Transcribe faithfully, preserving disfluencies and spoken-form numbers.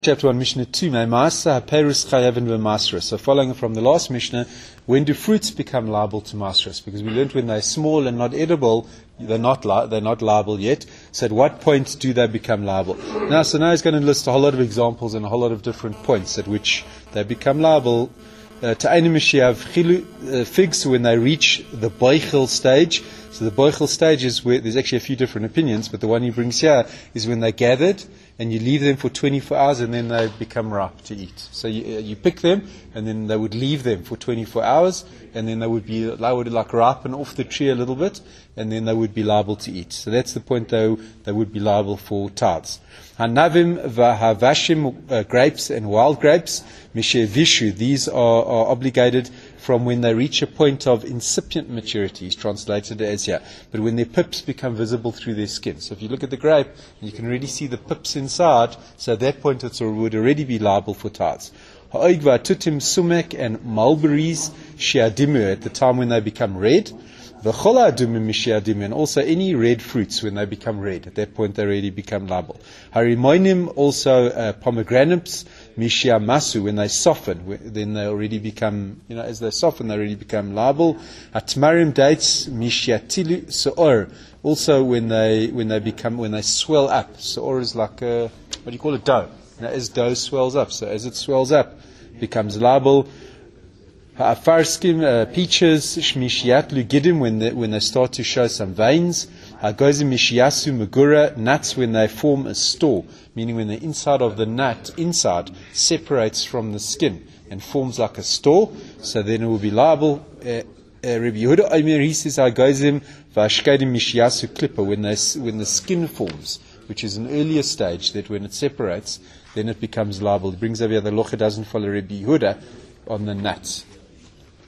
Chapter one, Mishnah two, Ma'asa haperus chayavin v'masras. So following from the last Mishnah, when do fruits become liable to masras? Because we learned when they're small and not edible, they're not li- they're not liable yet. So at what point do they become liable? Now, so now he's going to list a whole lot of examples and a whole lot of different points at which they become liable. Uh, to any uh, figs when they reach the boichel stage. So the boichel stage is where there's actually a few different opinions, but the one he brings here is when they're gathered and you leave them for twenty-four hours and then they become ripe to eat. So you, uh, you pick them and then they would leave them for twenty-four hours and then they would be they would like ripen off the tree a little bit and then they would be liable to eat. So that's the point, though, they would be liable for tithes. Hanavim v'havashim, uh, grapes and wild grapes, mishe vishu, these are, are obligated from when they reach a point of incipient maturity, is translated as here. But when their pips become visible through their skin. So if you look at the grape, you can really see the pips inside, so at that point it would already be liable for tithes. Ha'oigva tutim sumek and mulberries shiadimu, at the time when they become red. And also any red fruits when they become red. At that point they already become liable. Harimoinim, also uh, pomegranates, mishiamasu, when they soften, then they already become, you know, as they soften they already become liable. Atmarim dates, mishiatilu soor, also when they when they become when they swell up. Soor is like a, what do you call it, dough. Now, as dough swells up, so as it swells up, it becomes liable. Ha'afarskim, uh, peaches, shmishiat lugidim, when they, when they start to show some veins. Ha'gozim mishiasu magura, nuts when they form a store, meaning when the inside of the nut, inside, separates from the skin and forms like a store, so then it will be liable. Uh, uh, Rabbi Yehuda Omer, he says, Ha'gozim v'ashkedim mishiasu klippa, when they, when the skin forms, which is an earlier stage, that when it separates, then it becomes liable. He brings over here the locha doesn't follow Rabbi Yehuda on the nuts.